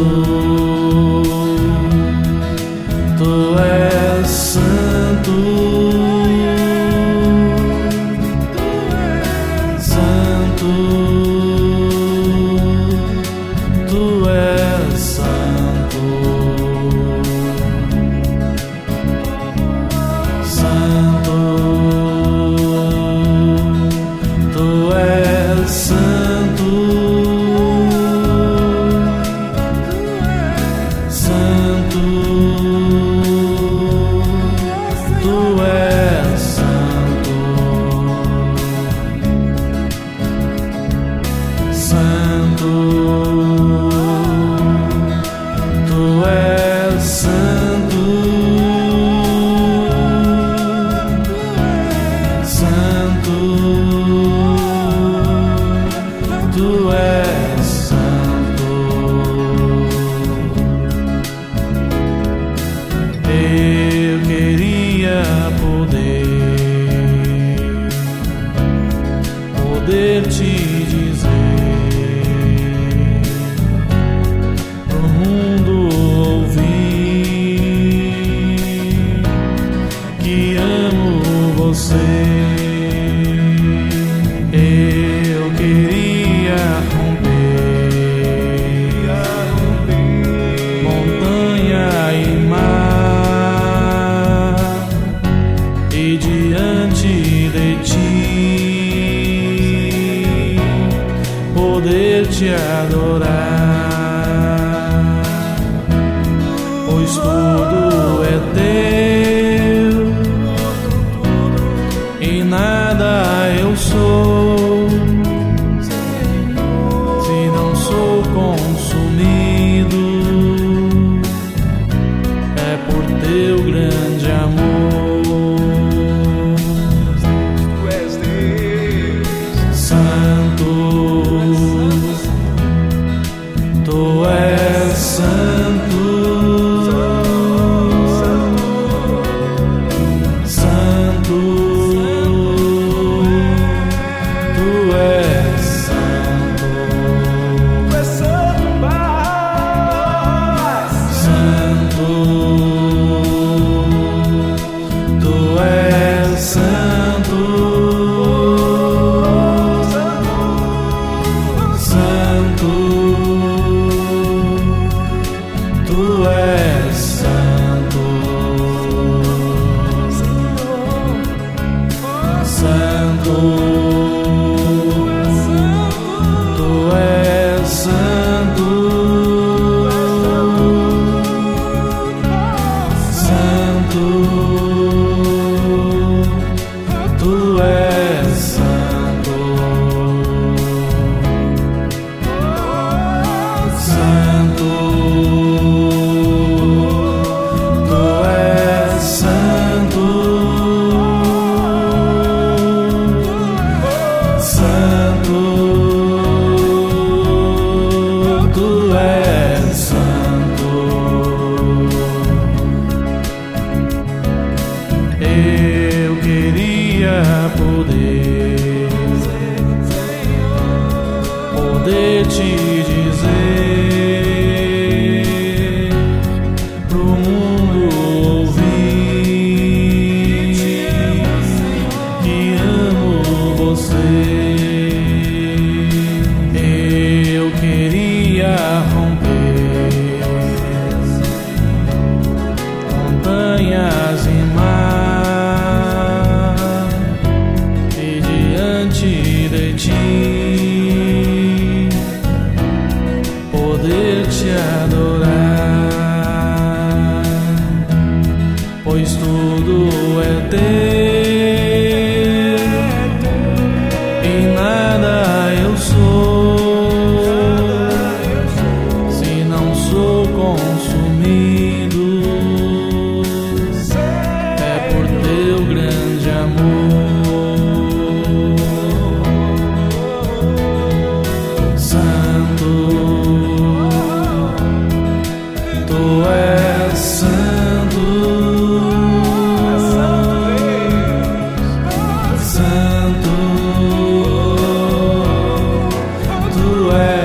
Tu és santo, santo, tu és santo, santo, tu és santo, santo, tu és santo, santo, tu és santo, santo, tu és santo. Eu queria poder te dizer, pro mundo ouvir que amo você. Eu queria romper montanha e mar, e diante de ti poder te adorar, pois tudo é teu e nada eu sou, se não sou consumido, é por teu grande amor. Tu és Deus, Santo, tu és santo, santo, tu és santo, tu és santo, Pai. santo, tu és santo, santo, tu és santo, santo, tu és santo, santo, tu és santo, santo, tu és santo, santo, tu és santo. Eu queria poder te dizer, pro mundo ouvir que amo você. Eu queria romper montanhas e mar, e diante de ti poder te adorar, pois tudo é teu e nada eu sou, se não sou consumido, é por teu grande amor. Santo, tu és santo, santo, tu és